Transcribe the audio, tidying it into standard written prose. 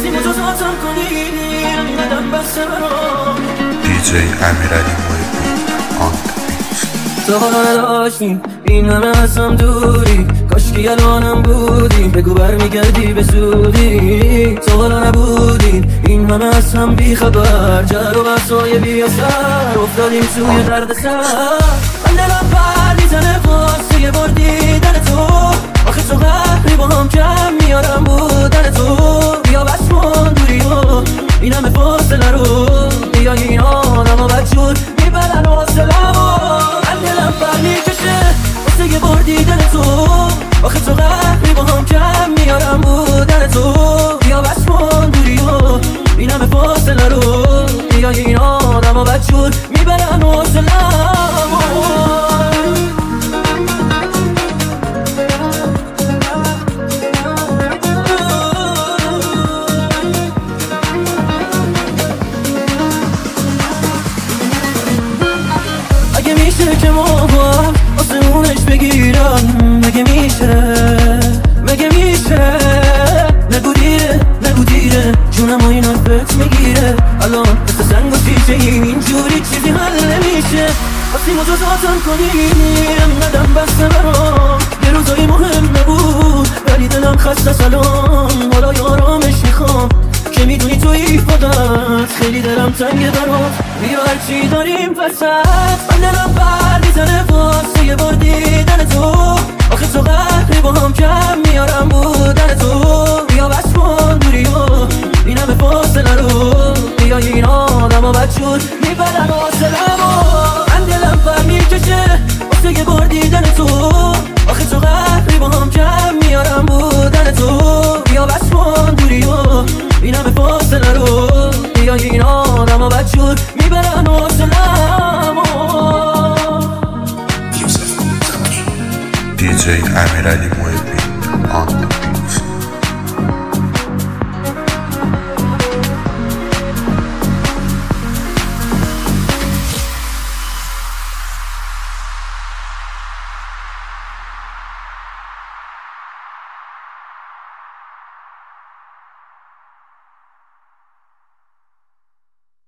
خواستی مجازاتم کنی اینقدر بسته برام. دیجی امیرعلی محبی آن تا حالا نداشتیم این همه از هم دوری، کاشکی الانم بودی بگو برمیگردی به زودی. تا حالا نبودیم این همه از هم بی خبر، جر و بحثای بی اثر افتادیم توی درد سر. من دلم پر میزنه واسه یه بار دیدن تو، آخه تو قهری با هم کم میارم بودن تو. بیا بس کن دوری و این همه فاصله رو، بیا این آدم ها بدجور میبرن حوصله‌مو. من دلم پر میکشه واسه یه بار دیدن تو، آخه تو قهری با هم کم میارم بودن تو. بیا بس کن دوری و این همه فاصله رو، بیا این آدم ها بدجور میبرن حوصله‌مو. اگه میشه که ما آسمونش بگیرم، مگه میشه نگو دیره جونم و این حرفت میگیره. الان مثل سنگ و شیشه اینجوری چیزی حل نمیشه. وقتی مجازاتم کنی اینقدر بسته برام. یه روزایی مهم نبود ولی دلم خسته سلام. حالا یه آرامش میخوام که میدونی توی خودت خیلی دلم تنگه برات. بیا هرچی داریم وسط، من دلم پر میزنه واسه یه بار دیدن تو، آخه تو قهری با هم کم میارم بودن تو. بیا بس کن دوری و این همه فاصله رو، بیا این آدم ها بدجور میبرن حوصله‌مو. من دلم پر میکشه واسه یه بار دیدن تو، آخه تو قهری با هم کم میارم بودن تو. بیا بس کن دوری و این همه فاصله رو، بیا این آدم ها بدجور میبرن حوصله‌مو. دیجی امیرعلی محبی آن